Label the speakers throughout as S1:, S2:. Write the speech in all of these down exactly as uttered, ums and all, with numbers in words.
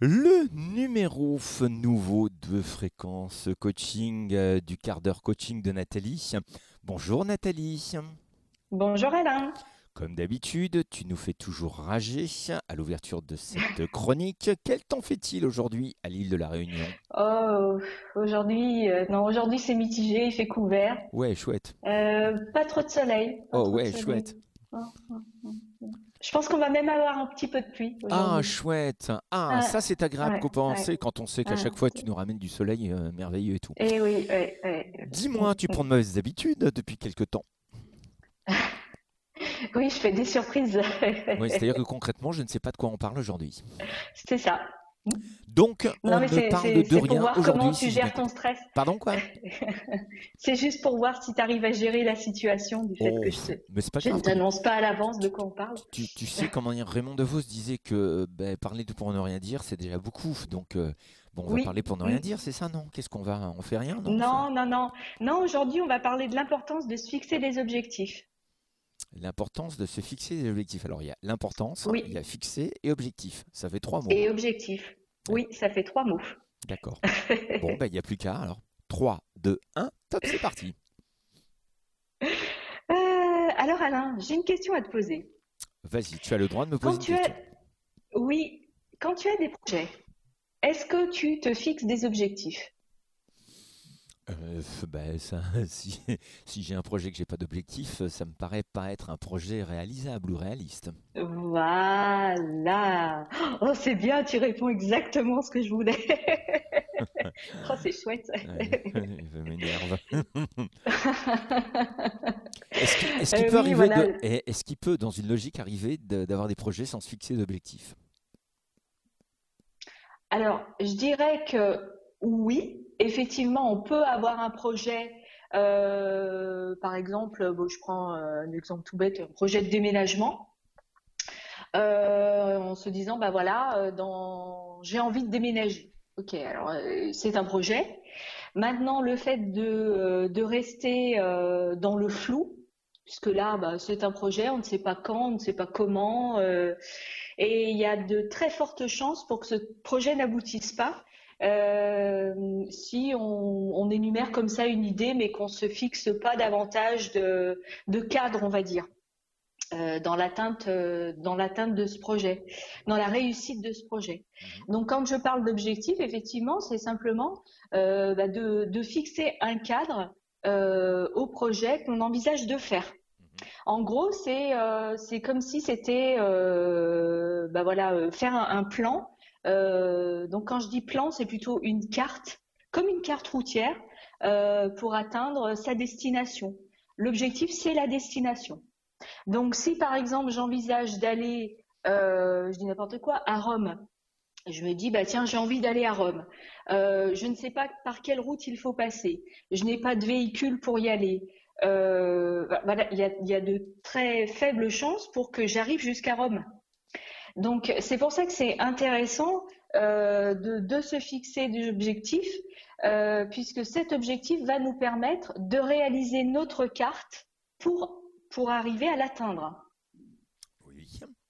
S1: Le numéro f- nouveau de fréquence coaching euh, du quart d'heure coaching de Nathalie. Bonjour Nathalie.
S2: Bonjour Alain.
S1: Comme d'habitude, tu nous fais toujours rager à l'ouverture de cette chronique. Quel temps fait-il aujourd'hui à l'île de la Réunion?
S2: Oh, aujourd'hui, euh, non, aujourd'hui c'est mitigé, il fait couvert.
S1: Ouais, chouette.
S2: Euh, pas trop de soleil, pas
S1: Oh
S2: trop de
S1: ouais,
S2: soleil.
S1: chouette.
S2: Oh, oh, oh, oh. Je pense qu'on va même avoir un petit peu de pluie
S1: Ah,
S2: aujourd'hui.
S1: chouette. Ah,
S2: Ah,
S1: ça c'est agréable
S2: ouais,
S1: qu'au penser
S2: ouais,
S1: quand on sait qu'à
S2: ah.
S1: chaque fois tu nous ramènes du soleil euh, merveilleux et tout.
S2: Eh oui, ouais, ouais. Mm,
S1: Dis-moi, tu
S2: mm.
S1: prends de mauvaises habitudes depuis quelque temps?
S2: Oui, je fais des surprises.
S1: Oui, c'est-à-dire que concrètement, je ne sais pas de quoi on parle aujourd'hui.
S2: C'est ça.
S1: Donc, on
S2: Non, mais
S1: ne
S2: c'est,
S1: parle
S2: c'est,
S1: de
S2: c'est pour
S1: rien
S2: voir comment
S1: aujourd'hui,
S2: tu
S1: si j'ai bien
S2: gères ton
S1: compris.
S2: stress.
S1: Pardon, quoi?
S2: C'est juste pour voir si tu arrives à gérer la situation du fait
S1: Oh,
S2: que je te,
S1: mais c'est pas
S2: je ne
S1: grave. Comme
S2: t'annonce pas à l'avance de quoi on parle.
S1: tu, tu sais comment dire, Raymond DeVos disait que ben, parler de pour ne rien dire, c'est déjà beaucoup. Donc, euh, bon, on va
S2: Oui.
S1: parler pour ne rien
S2: Mm.
S1: dire, c'est ça, non? Qu'est-ce qu'on va? On fait rien, non? Ça...
S2: Non, non, non. Non, aujourd'hui, on va parler de l'importance de se fixer des objectifs.
S1: L'importance de se fixer des objectifs. Alors, il y a l'importance, il y a
S2: Oui,
S1: fixer et objectif. Ça fait trois mots.
S2: et objectifs.
S1: Ouais,
S2: Oui, ça fait trois mots.
S1: d'accord. Bon, ben, il n'y a plus qu'à. Alors, trois, deux, un, top, c'est parti.
S2: Euh, alors Alain, j'ai une question à te poser.
S1: Vas-y, tu as le droit de me
S2: Quand
S1: poser une
S2: tu as,
S1: question.
S2: oui, quand tu as des projets, est-ce que tu te fixes des objectifs?
S1: Euh, f- ben, ça, si si j'ai un projet que j'ai pas d'objectif, ça me paraît pas être un projet réalisable ou réaliste.
S2: Voilà. Oh, c'est bien, tu réponds exactement ce que je voulais. Oh, c'est chouette.
S1: Ouais, je m'énerve. Est-ce qu'il est-ce qu'il
S2: Euh,
S1: peut
S2: oui,
S1: arriver
S2: voilà.
S1: de, eh, est-ce qu'il peut, dans une logique, arriver de- d'avoir des projets sans se fixer d'objectif?
S2: Alors, je dirais que oui, effectivement, on peut avoir un projet, euh, par exemple, bon, je prends euh, un exemple tout bête, un projet de déménagement, euh, en se disant, bah voilà, euh, dans, j'ai envie de déménager. Ok, alors euh, c'est un projet. Maintenant, le fait de, euh, de rester euh, dans le flou, puisque là, bah, c'est un projet, on ne sait pas quand, on ne sait pas comment, euh, et il y a de très fortes chances pour que ce projet n'aboutisse pas. Euh, si on, on énumère comme ça une idée, mais qu'on se fixe pas davantage de, de cadre, on va dire, euh, dans l'atteinte, euh, dans l'atteinte de ce projet, dans la réussite de ce projet.
S1: Mhm,
S2: Donc, quand je parle d'objectif, effectivement, c'est simplement euh, bah, de, de fixer un cadre euh, au projet qu'on envisage de faire.
S1: mhm.
S2: En gros, c'est euh, c'est comme si c'était euh, bah voilà euh, faire un, un plan. Euh, donc quand je dis plan, c'est plutôt une carte, comme une carte routière, euh, pour atteindre sa destination. L'objectif, c'est la destination. Donc si par exemple j'envisage d'aller, euh, je dis n'importe quoi, à Rome, je me dis bah tiens j'ai envie d'aller à Rome. Euh, je ne sais pas par quelle route il faut passer. Je n'ai pas de véhicule pour y aller. Euh, voilà, il y a, il y a de très faibles chances pour que j'arrive jusqu'à Rome. Donc c'est pour ça que c'est intéressant euh, de, de se fixer des objectifs, euh, puisque cet objectif va nous permettre de réaliser notre carte pour, pour arriver à l'atteindre.
S1: Oui.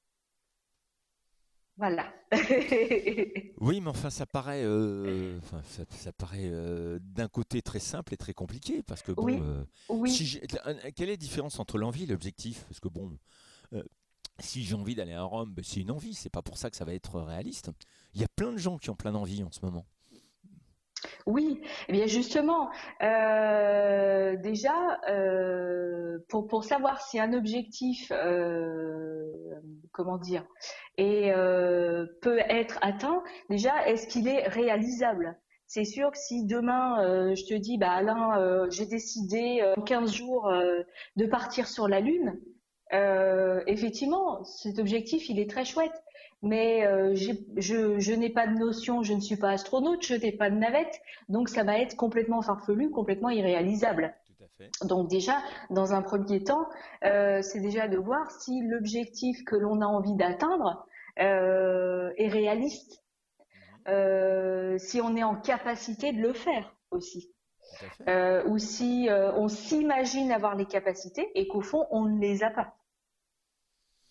S2: Voilà.
S1: Oui, mais enfin, ça paraît, euh, enfin, ça, ça paraît euh, d'un côté très simple et très compliqué, parce que bon,
S2: Oui,
S1: euh, si
S2: oui.
S1: j'ai- euh, quelle est la différence entre l'envie et l'objectif? Parce que bon, euh, si j'ai envie d'aller à Rome, ben, c'est une envie, c'est pas pour ça que ça va être réaliste. Il y a plein de gens qui ont plein d'envie en ce moment.
S2: Oui, eh bien justement, euh, déjà, euh, pour, pour savoir si un objectif, euh, comment dire, est, euh, peut être atteint, déjà, est-ce qu'il est réalisable? C'est sûr que si demain, euh, je te dis, bah Alain, euh, j'ai décidé euh, en quinze jours euh, de partir sur la Lune, euh, effectivement, cet objectif, il est très chouette. Mais euh, j'ai- je, je n'ai pas de notion, je ne suis pas astronaute, je n'ai pas de navette. Donc ça va être complètement farfelu, complètement irréalisable.
S1: Tout à fait.
S2: Donc déjà, dans un premier temps, euh, c'est déjà de voir si l'objectif que l'on a envie d'atteindre euh, est réaliste,
S1: Mhm,
S2: euh, si on est en capacité de le faire aussi,
S1: tout à fait.
S2: euh, ou si euh, on s'imagine avoir les capacités et qu'au fond on ne les a pas.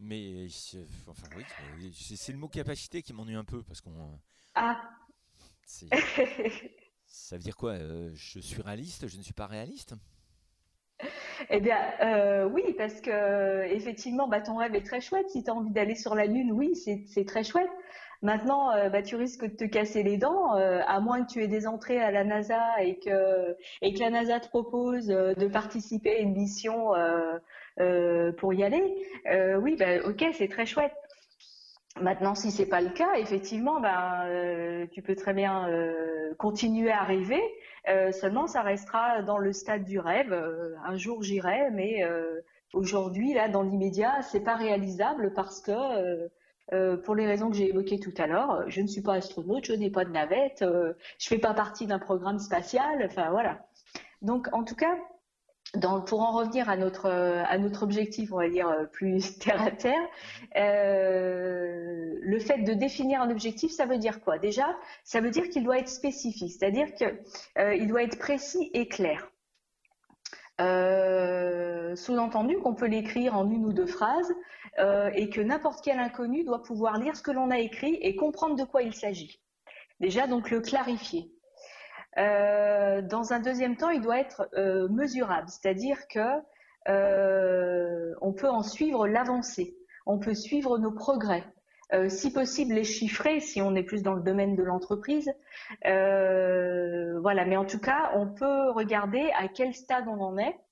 S1: Mais c'est- enfin oui, mais c'est c'est le mot capacité qui m'ennuie un peu parce qu'on
S2: Ah,
S1: c'est ça veut dire quoi? Euh, je suis réaliste, je ne suis pas réaliste?
S2: eh bien, euh, oui, parce que effectivement, bah, ton rêve est très chouette. Si tu as envie d'aller sur la Lune, oui, c'est c'est très chouette. Maintenant, euh, bah, tu risques de te casser les dents, euh, à moins que tu aies des entrées à la NASA et que, et que la NASA te propose euh, de participer à une mission euh, euh, pour y aller. Euh, oui, bah, ok, c'est très chouette. Maintenant, si c'est pas le cas, effectivement, ben, euh, tu peux très bien euh, continuer à rêver. Euh, seulement, ça restera dans le stade du rêve. Euh, un jour, j'irai, mais euh, aujourd'hui, là, dans l'immédiat, c'est pas réalisable parce que, euh, euh, pour les raisons que j'ai évoquées tout à l'heure, je ne suis pas astronaute, je n'ai pas de navette, euh, je fais pas partie d'un programme spatial. Enfin, voilà. Donc, en tout cas, dans- pour en revenir à notre, euh, à notre objectif, on va dire euh, plus terre à terre,
S1: Mhm.
S2: euh, le fait de définir un objectif, ça veut dire quoi? Déjà, ça veut dire qu'il doit être spécifique, c'est-à-dire que euh, il doit être précis et clair. Euh, sous-entendu qu'on peut l'écrire en une ou deux phrases euh, et que n'importe quel inconnu doit pouvoir lire ce que l'on a écrit et comprendre de quoi il s'agit. Déjà, donc le clarifier. Euh, dans un deuxième temps, il doit être euh, mesurable, c'est-à-dire que euh, on peut en suivre l'avancée, on peut suivre nos progrès, euh, si possible les chiffrer, si on est plus dans le domaine de l'entreprise. Euh, voilà, mais en tout cas, on peut regarder à quel stade on en est.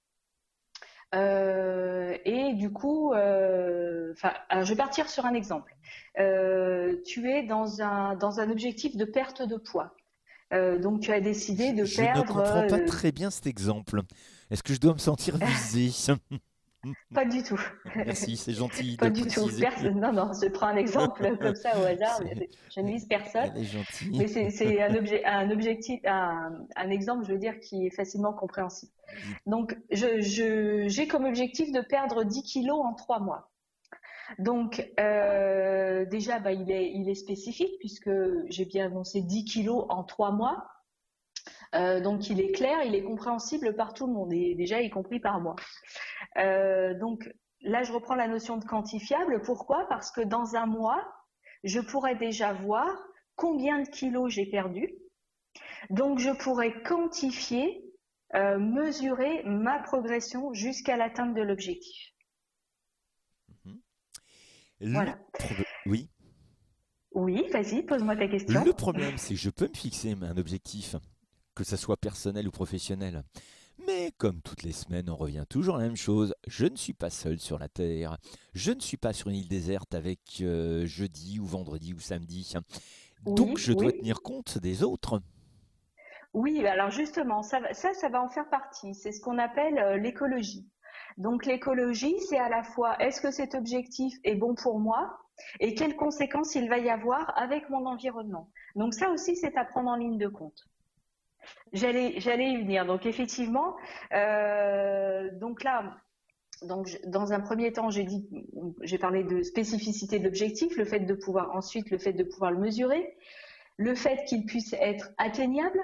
S2: Euh, et du coup, euh, enfin, alors je vais partir sur un exemple. Euh, tu es dans un dans un objectif de perte de poids. Euh, donc tu as décidé
S1: Je,
S2: de
S1: je ne
S2: perdre,
S1: comprends pas
S2: euh,
S1: très bien cet exemple. Est-ce que je dois me sentir visé?
S2: pas du tout,
S1: Merci, c'est gentil de
S2: pas
S1: le
S2: du tout.
S1: préciser.
S2: Personne, non, non, je prends un exemple comme ça au hasard.
S1: C'est-
S2: Mais je ne vise personne,
S1: Elle est gentille.
S2: mais c'est c'est un objet, un objectif, un, un exemple, je veux dire, qui est facilement compréhensible.
S1: Oui.
S2: Donc je, je, j'ai comme objectif de perdre dix kilos en trois mois. Donc euh, déjà, bah, il est, il est spécifique puisque j'ai bien annoncé dix kilos en trois mois. Euh, donc il est clair, il est compréhensible par tout le monde et déjà y compris par moi. Euh, donc là, je reprends la notion de quantifiable. Pourquoi? Parce que dans un mois, je pourrais déjà voir combien de kilos j'ai perdu. Donc je pourrais quantifier, euh, mesurer ma progression jusqu'à l'atteinte de l'objectif.
S1: Mhm. Le
S2: Voilà.
S1: problème, oui.
S2: Oui, vas-y, pose-moi ta question.
S1: Le problème, c'est que je peux me fixer un objectif, que ça soit personnel ou professionnel. Mais comme toutes les semaines, on revient toujours à la même chose. Je ne suis pas seul sur la Terre. Je ne suis pas sur une île déserte avec euh, jeudi ou vendredi ou samedi. Donc
S2: Oui,
S1: je dois
S2: oui.
S1: tenir compte des autres.
S2: Oui, alors justement, ça, va- ça, ça va en faire partie. C'est ce qu'on appelle euh, l'écologie. Donc l'écologie, c'est à la fois est-ce que cet objectif est bon pour moi et quelles conséquences il va y avoir avec mon environnement. Donc ça aussi, c'est à prendre en ligne de compte. J'allais, j'allais y venir. Donc effectivement, euh, donc là, donc je- dans un premier temps, j'ai dit, j'ai parlé de spécificité de l'objectif, le fait de pouvoir ensuite le fait de pouvoir le mesurer, le fait qu'il puisse être atteignable.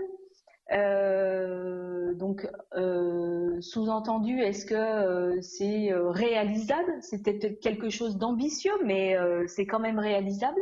S2: Euh, donc, euh, sous-entendu, est-ce que euh, c'est euh, réalisable? C'est peut-être quelque chose d'ambitieux, mais euh, c'est quand même réalisable.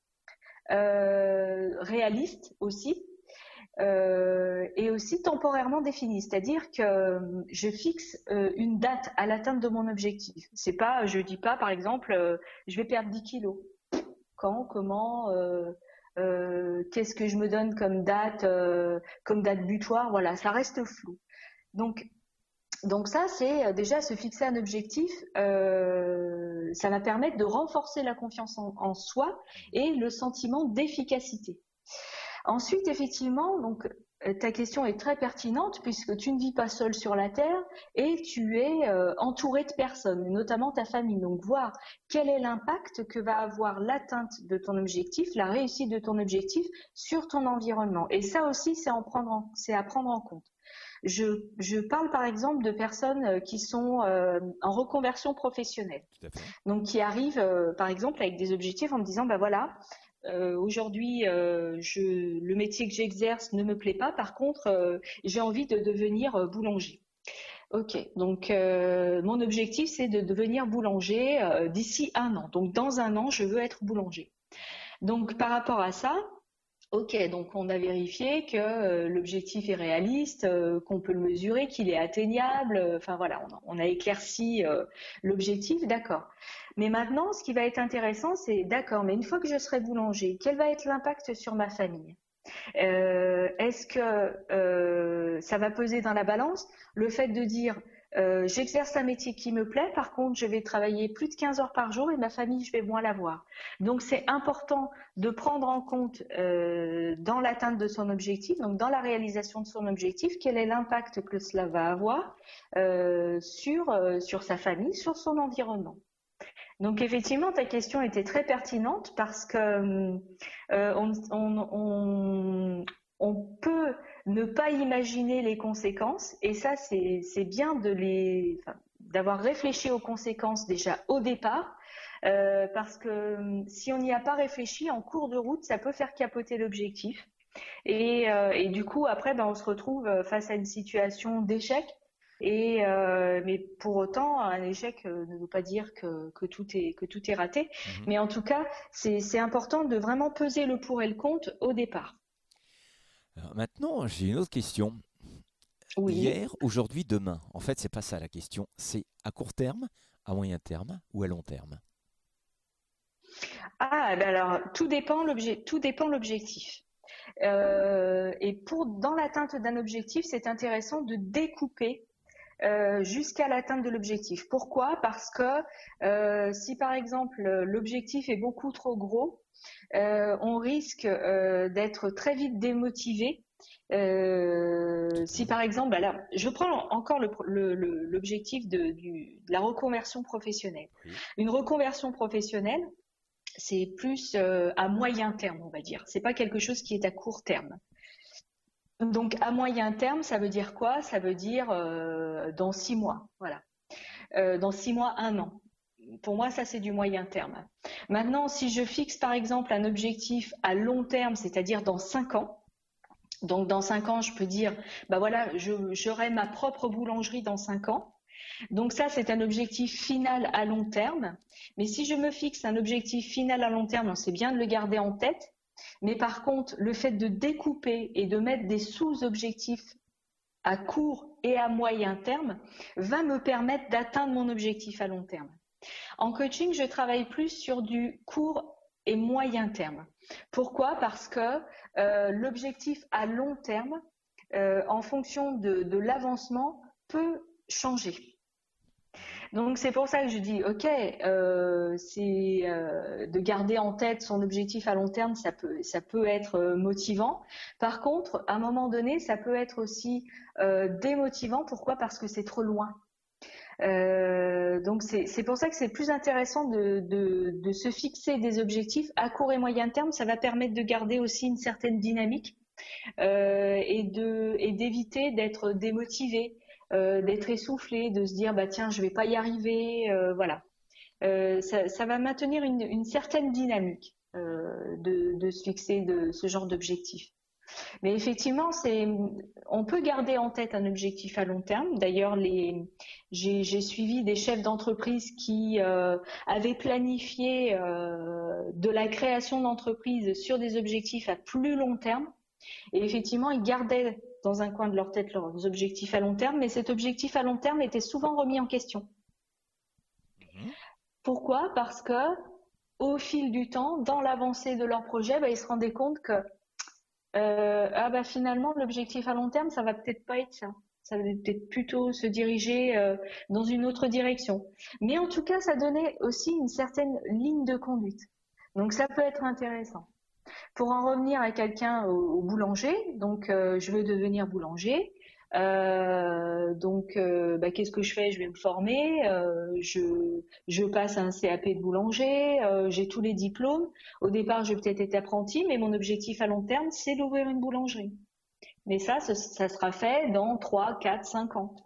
S2: Euh, réaliste aussi. Euh, et aussi temporairement défini, c'est-à-dire que euh, je fixe euh, une date à l'atteinte de mon objectif. C'est pas, je dis pas, par exemple, euh, je vais perdre dix kilos. Quand, comment, euh, euh, qu'est-ce que je me donne comme date, euh, comme date butoir, voilà, ça reste flou. Donc, donc ça, c'est euh, déjà se fixer un objectif, euh, ça va permettre de renforcer la confiance en, en soi et le sentiment d'efficacité. Ensuite, effectivement, donc euh, ta question est très pertinente puisque tu ne vis pas seul sur la Terre et tu es euh, entouré de personnes, notamment ta famille. Donc, voir quel est l'impact que va avoir l'atteinte de ton objectif, la réussite de ton objectif sur ton environnement. Et ça aussi, c'est en prendre en, c'est à prendre en compte. Je, je parle par exemple de personnes qui sont euh, en reconversion professionnelle,
S1: Tout à fait.
S2: donc qui arrivent euh, par exemple avec des objectifs en me disant, bah voilà, euh, aujourd'hui, euh, je, le métier que j'exerce ne me plaît pas. Par contre, euh, j'ai envie de devenir euh, boulanger. Ok, donc euh, mon objectif c'est de devenir boulanger euh, d'ici un an. Donc dans un an, je veux être boulanger. Donc par rapport à ça, ok, donc on a vérifié que euh, l'objectif est réaliste, euh, qu'on peut le mesurer, qu'il est atteignable. euh, Enfin voilà, on a, on a éclairci euh, l'objectif, d'accord. Mais maintenant, ce qui va être intéressant, c'est d'accord, mais une fois que je serai boulanger, quel va être l'impact sur ma famille? Euh, est-ce que euh, ça va peser dans la balance le fait de dire euh, j'exerce un métier qui me plaît, par contre je vais travailler plus de quinze heures par jour et ma famille je vais moins la voir. Donc c'est important de prendre en compte euh, dans l'atteinte de son objectif, donc dans la réalisation de son objectif, quel est l'impact que cela va avoir euh, sur, euh, sur sa famille, sur son environnement. Donc effectivement, ta question était très pertinente parce que euh, on, on, on, on peut ne pas imaginer les conséquences et ça c'est c'est bien de les enfin, d'avoir réfléchi aux conséquences déjà au départ euh, parce que si on n'y a pas réfléchi en cours de route, ça peut faire capoter l'objectif et, euh, et du coup après ben, on se retrouve face à une situation d'échec et euh, mais pour autant, un échec euh, ne veut pas dire que, que tout est que tout est raté.
S1: Mhm.
S2: Mais en tout cas, c'est c'est important de vraiment peser le pour et le contre au départ.
S1: Alors maintenant, j'ai une autre question.
S2: Oui.
S1: Hier, aujourd'hui, demain. En fait, c'est pas ça la question. C'est à court terme, à moyen terme ou à long terme.
S2: Ah, ben alors tout dépend l'objet, tout dépend l'objectif. Euh, et pour dans l'atteinte d'un objectif, c'est intéressant de découper euh, jusqu'à l'atteinte de l'objectif. Pourquoi? Parce que euh, si par exemple l'objectif est beaucoup trop gros, euh, on risque euh, d'être très vite démotivé. Euh,
S1: Tout à
S2: si
S1: fait.
S2: par exemple, bah là, je prends encore le- le- le- l'objectif de, du- de la reconversion professionnelle.
S1: Oui.
S2: Une reconversion professionnelle, c'est plus euh, à moyen terme, on va dire. C'est pas quelque chose qui est à court terme. Donc à moyen terme, ça veut dire quoi? Ça veut dire euh, dans six mois, voilà. Euh, dans six mois, un an. Pour moi, ça c'est du moyen terme. Maintenant, si je fixe par exemple un objectif à long terme, c'est-à-dire dans cinq ans, donc dans cinq ans, je peux dire, bah voilà, j'aurai ma propre boulangerie dans cinq ans. Donc ça, c'est un objectif final à long terme. Mais si je me fixe un objectif final à long terme, c'est bien de le garder en tête. Mais par contre, le fait de découper et de mettre des sous-objectifs à court et à moyen terme va me permettre d'atteindre mon objectif à long terme. En coaching, je travaille plus sur du court et moyen terme. Pourquoi? Parce que euh, l'objectif à long terme, euh, en fonction de, de l'avancement, peut changer. Donc c'est pour ça que je dis, ok, euh, c'est euh, de garder en tête son objectif à long terme, ça peut, ça peut être euh, motivant. Par contre, à un moment donné, ça peut être aussi euh, démotivant. Pourquoi? Parce que c'est trop loin. Euh, donc c'est c'est pour ça que c'est plus intéressant de, de, de se fixer des objectifs à court et moyen terme. Ça va permettre de garder aussi une certaine dynamique euh, et de et d'éviter d'être démotivé, euh, d'être essoufflé, de se dire bah tiens je vais pas y arriver, euh, voilà. Euh, ça, ça va maintenir une, une certaine dynamique euh, de, de se fixer de ce genre d'objectif. Mais effectivement, c'est, on peut garder en tête un objectif à long terme. D'ailleurs, les, j'ai, j'ai suivi des chefs d'entreprise qui euh, avaient planifié euh, de la création d'entreprise sur des objectifs à plus long terme. Et effectivement, ils gardaient dans un coin de leur tête leurs objectifs à long terme, mais cet objectif à long terme était souvent remis en question.
S1: Mhm.
S2: Pourquoi? Parce que au fil du temps, dans l'avancée de leur projet, bah, ils se rendaient compte que euh, ah bah finalement l'objectif à long terme, ça va peut-être pas être ça. Ça va peut-être plutôt se diriger euh, dans une autre direction. Mais en tout cas, ça donnait aussi une certaine ligne de conduite. Donc ça peut être intéressant. Pour en revenir à quelqu'un au, au boulanger, donc euh, je veux devenir boulanger. Euh, donc, euh, bah, qu'est-ce que je fais? Je vais me former. Euh, je, je passe un C A P de boulanger. Euh, j'ai tous les diplômes. Au départ, je vais peut-être être apprenti, mais mon objectif à long terme, c'est d'ouvrir une boulangerie. Mais ça, ça, ça sera fait dans trois, quatre, cinq ans.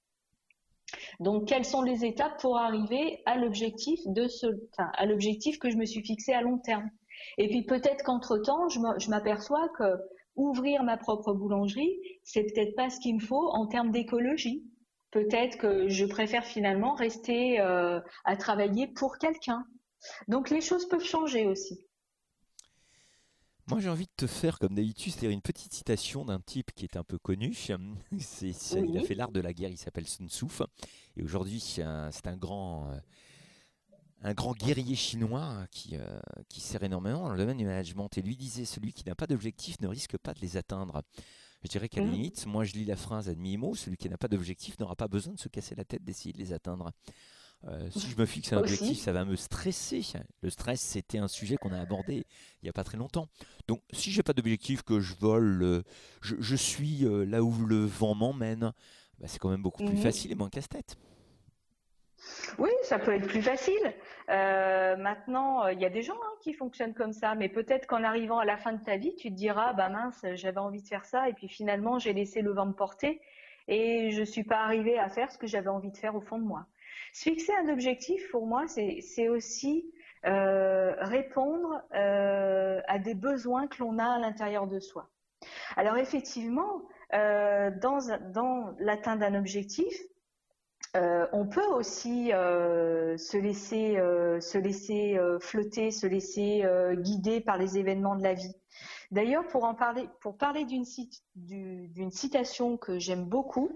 S2: Donc, quelles sont les étapes pour arriver à l'objectif de ce, enfin, à l'objectif que je me suis fixé à long terme? Et puis peut-être qu'entre-temps, je m'aperçois que ouvrir ma propre boulangerie, c'est peut-être pas ce qu'il me faut en termes d'écologie. Peut-être que je préfère finalement rester euh, à travailler pour quelqu'un. Donc les choses peuvent changer aussi.
S1: Moi, j'ai envie de te faire, comme d'habitude, c'est une petite citation d'un type qui est un peu connu. C'est, c'est- il a fait
S2: Oui.
S1: l'art de la guerre, il s'appelle Sun Tzu. Et aujourd'hui, c'est un, c'est un grand, euh, un grand guerrier chinois hein, qui, euh, qui sert énormément dans le domaine du management. Et lui disait, celui qui n'a pas d'objectif ne risque pas de les atteindre. Je dirais qu'à la
S2: Mhm.
S1: limite, moi je lis la phrase à demi-mot, celui qui n'a pas d'objectif n'aura pas besoin de se casser la tête d'essayer de les atteindre. Euh, si je me fixe un objectif,
S2: Aussi.
S1: ça va me stresser. Le stress, c'était un sujet qu'on a abordé il n'y a pas très longtemps. Donc, si j'ai pas d'objectif, que je vole, euh, je, je suis euh, là où le vent m'emmène, bah, c'est quand même beaucoup plus
S2: Mhm.
S1: facile et moins casse-tête.
S2: Oui, ça peut être plus facile. Euh, maintenant, euh, il y a des gens hein, qui fonctionnent comme ça, mais peut-être qu'en arrivant à la fin de ta vie, tu te diras, bah mince, j'avais envie de faire ça, et puis finalement, j'ai laissé le vent me porter, et je suis pas arrivée à faire ce que j'avais envie de faire au fond de moi. Se fixer un objectif, pour moi, c'est c'est aussi euh, répondre euh, à des besoins que l'on a à l'intérieur de soi. Alors effectivement, euh, dans, dans l'atteinte d'un objectif, euh, on peut aussi euh, se laisser, euh, se laisser euh, flotter, se laisser euh, guider par les événements de la vie. D'ailleurs, pour en parler, pour parler d'une cit- du- d'une citation que j'aime beaucoup,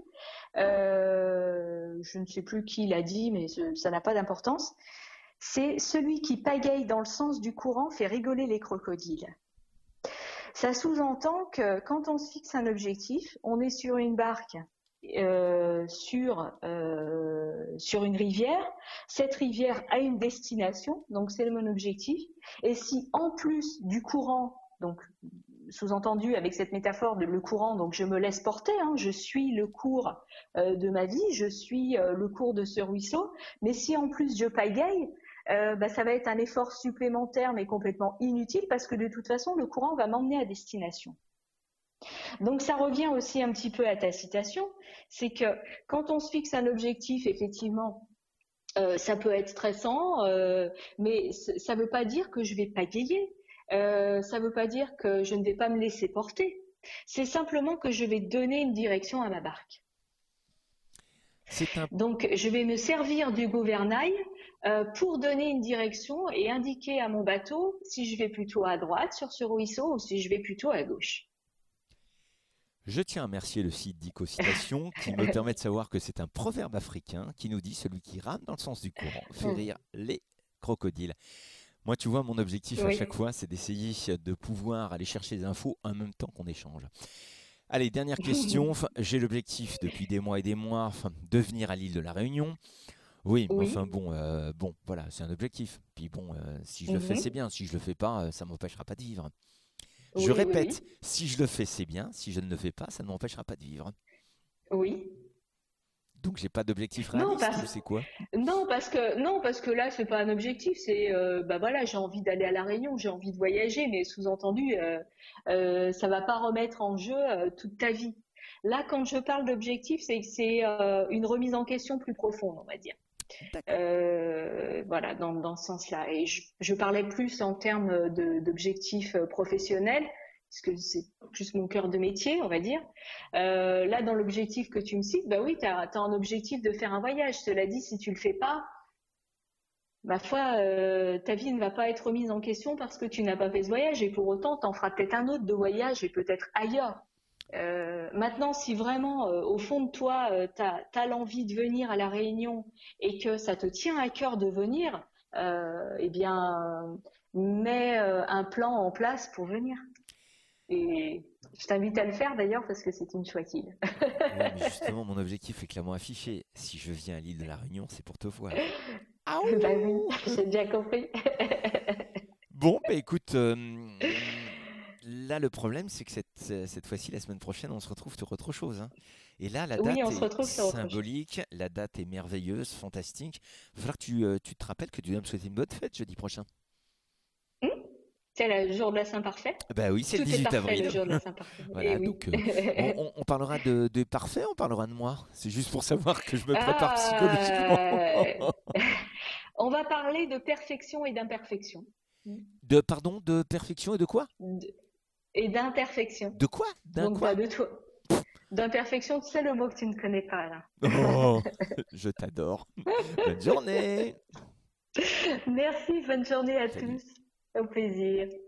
S2: euh, je ne sais plus qui l'a dit, mais ce- ça n'a pas d'importance. C'est celui qui pagaille dans le sens du courant fait rigoler les crocodiles. Ça sous-entend que quand on se fixe un objectif, on est sur une barque, euh, sur, euh, sur une rivière. Cette rivière a une destination, donc c'est mon objectif. Et si en plus du courant, donc sous-entendu avec cette métaphore de le courant, donc je me laisse porter, hein, je suis le cours euh, de ma vie, je suis euh, le cours de ce ruisseau, mais si en plus je pagaille, euh, bah, ça va être un effort supplémentaire mais complètement inutile parce que de toute façon le courant va m'emmener à destination. Donc ça revient aussi un petit peu à ta citation, c'est que quand on se fixe un objectif, effectivement, euh, ça peut être stressant, euh, mais ça ne veut pas dire que je vais pagayer. Euh, ça ne veut pas dire que je ne vais pas me laisser porter. C'est simplement que je vais donner une direction à ma barque.
S1: C'est un...
S2: Donc, je vais me servir du gouvernail euh, pour donner une direction et indiquer à mon bateau si je vais plutôt à droite sur ce ruisseau ou si je vais plutôt à gauche.
S1: Je tiens à remercier le site d'Icocitation qui me permet de savoir que c'est un proverbe africain qui nous dit celui qui rame dans le sens du courant fait rire les crocodiles. Moi, tu vois, mon objectif à chaque
S2: Oui.
S1: fois, c'est d'essayer de pouvoir aller chercher des infos en même temps qu'on échange. Allez, dernière question. Enfin, j'ai l'objectif depuis des mois et des mois enfin, de venir à l'île de la Réunion. Oui, mais enfin
S2: Oui.
S1: bon, euh, bon, voilà, c'est un objectif. Puis bon, euh, si je le fais, c'est
S2: Mhm.
S1: bien. Si je le fais pas, euh, ça m'empêchera pas de vivre. Je
S2: Oui, oui,
S1: répète,
S2: oui.
S1: si je le fais, c'est bien. Si je ne le fais pas, ça ne m'empêchera pas de vivre.
S2: Oui.
S1: Donc j'ai pas d'objectif
S2: Non,
S1: réaliste
S2: parce,
S1: ou c'est quoi?
S2: non, parce que, non, parce que là, c'est pas un objectif, c'est, euh, bah voilà, j'ai envie d'aller à La Réunion, j'ai envie de voyager, mais sous-entendu, euh, euh, ça va pas remettre en jeu euh, toute ta vie. Là, quand je parle d'objectif, c'est que c'est euh, une remise en question plus profonde, on va dire.
S1: D'accord.
S2: Euh, voilà, dans, dans ce sens-là. Et je, je parlais plus en termes de- d'objectifs euh, professionnels, parce que c'est plus mon cœur de métier, on va dire. Euh, là, dans l'objectif que tu me cites, bah oui, tu as, un objectif de faire un voyage. Cela dit, si tu le fais pas, ma foi, euh, ta vie ne va pas être remise en question parce que tu n'as pas fait ce voyage. Et pour autant, tu en feras peut-être un autre de voyage et peut-être ailleurs. Euh, maintenant, si vraiment, euh, au fond de toi, euh, tu as l'envie de venir à La Réunion et que ça te tient à cœur de venir, euh, eh bien, mets euh, un plan en place pour venir. Et je t'invite à le faire d'ailleurs parce que c'est une chouette île.
S1: Oui, mais justement, mon objectif est clairement affiché. Si je viens à l'île de la Réunion, c'est pour te voir. Ah
S2: Bah oui,
S1: ouh.
S2: j'ai bien compris.
S1: Bon, bah écoute, euh, là le problème c'est que cette, euh, cette fois-ci, la semaine prochaine, on se retrouve sur autre chose, hein. Et là, la
S2: Oui,
S1: date
S2: on se
S1: est
S2: retrouve sur autre chose.
S1: symbolique, la date est merveilleuse, fantastique. Il va falloir que tu, euh, tu te rappelles que tu dois me souhaiter une bonne fête jeudi prochain.
S2: Hmm. C'est le jour de la Saint-Parfait.
S1: Bah oui, c'est le
S2: Tout est
S1: dix-huit
S2: parfait le
S1: avril.
S2: jour de la Saint-Parfait. Eh
S1: Voilà,
S2: oui.
S1: donc euh, on, on- on parlera de, de parfait, on parlera de moi. C'est juste pour savoir que je me prépare psychologiquement.
S2: Ah, on va parler de perfection et d'imperfection.
S1: De, pardon, de perfection et de quoi?
S2: De- Et d'imperfection.
S1: De quoi? D'un
S2: Donc
S1: quoi?
S2: pas de toi. D'imperfection, c'est le mot que tu ne connais pas là.
S1: Oh, je t'adore. Bonne journée.
S2: Merci, bonne journée à
S1: Salut.
S2: tous. Au plaisir.